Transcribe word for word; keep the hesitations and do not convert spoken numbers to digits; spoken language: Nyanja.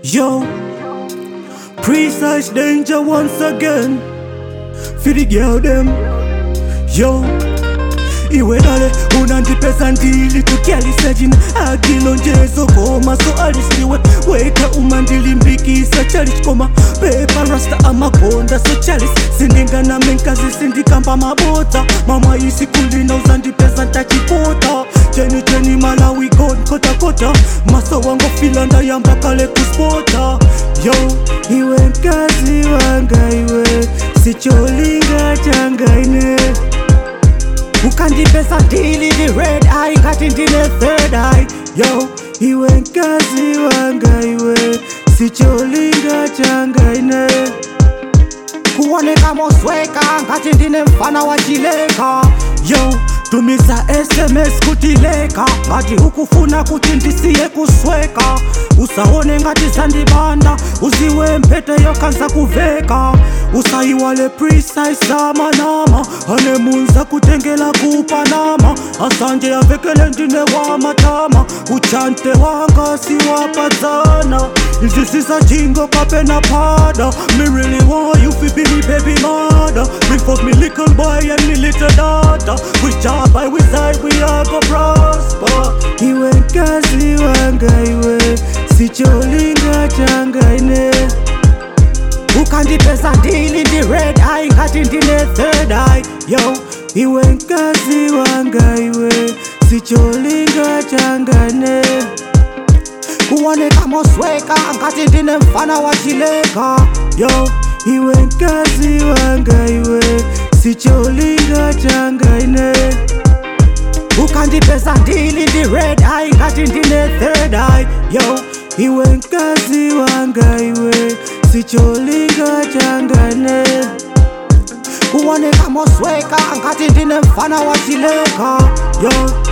Yo, precise danger once again. For the girl them. Yo, iwe dale unandipesa ndili tukiali sajina agilo njezo koma so alisiwe weka umandilimbikisa chalis koma pepa rasta amakonda so chalis sindinga na menkazi sindikamba mabota mama isi kulina uzandipesa ntachipota cheni cheni Malawi god kota kota maso wango filanda yamba kale kuspota. Yo, iwe nkazi wanga iwe sicholinga changaine ukandipesa ndili di red eye ngati ndine third eye. Yo, iwe nkazi wanga iwe sicholinga changaine kuoneka mosweka ngati ndine mfana wa chileka. Yo, tumiza S M S kutileka ngati ukufuna kuti ndisiye kusweka usaone ngati zandibanda uziwe mpete yokanza kuveka usaiwale precise zamanama anemunza kutengela kupanama asanje yavekele ndine wa matama uchante wanga siwapadzana izisiza jingo kapena pada me really want you fi be me baby mother bring forth me little boy and me little daughter we job by we side we all go prosper. Iwe nkazi wanga iwe sicholinga changaine ukandipesa ndili di red eye ngati ndine third eye. Yo, iwe nkazi wanga iwe sicholinga changaine kuoneka mosweka ngati ndine mfana wa chileka. Yo, iwe nkazi wanga iwe sicholinga changaine ukandipesa ndili di red eye ngati ndine third eye. Yo, iwe nkazi wanga iwe sicholinga changaine kuoneka mosweka ngati ndine mfana wa chileka. Yo.